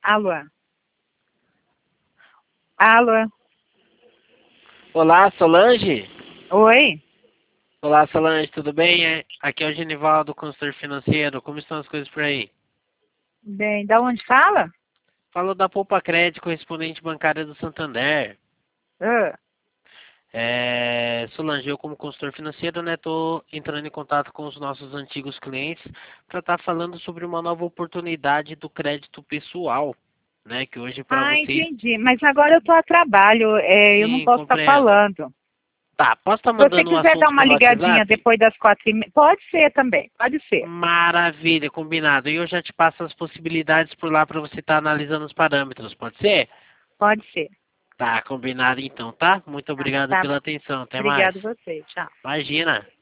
Alô? Alô? Olá, Solange? Oi? Olá, Solange, tudo bem? Aqui é o Genivaldo, consultor financeiro. Como estão as coisas por aí? Bem, da onde fala? Falo da Poupa Crédito, correspondente bancária do Santander. Ah, Solange, eu como consultor financeiro, né, tô entrando em contato com os nossos antigos clientes para estar falando sobre uma nova oportunidade do crédito pessoal, né, que hoje para vocês, entendi. Mas agora eu tô a trabalho, eu não sim, posso estar compreendo. falando. Tá, posso estar Se você mandando um quiser dar assunto uma pelo ligadinha WhatsApp? depois das 4h30, pode ser também, pode ser. Maravilha, combinado. E eu já te passo as possibilidades por lá para você estar analisando os parâmetros, pode ser? Pode ser. Tá, combinado então, tá? Muito Tá, obrigado tá bom. pela atenção. Até mais. Obrigado a você. Tchau. Imagina.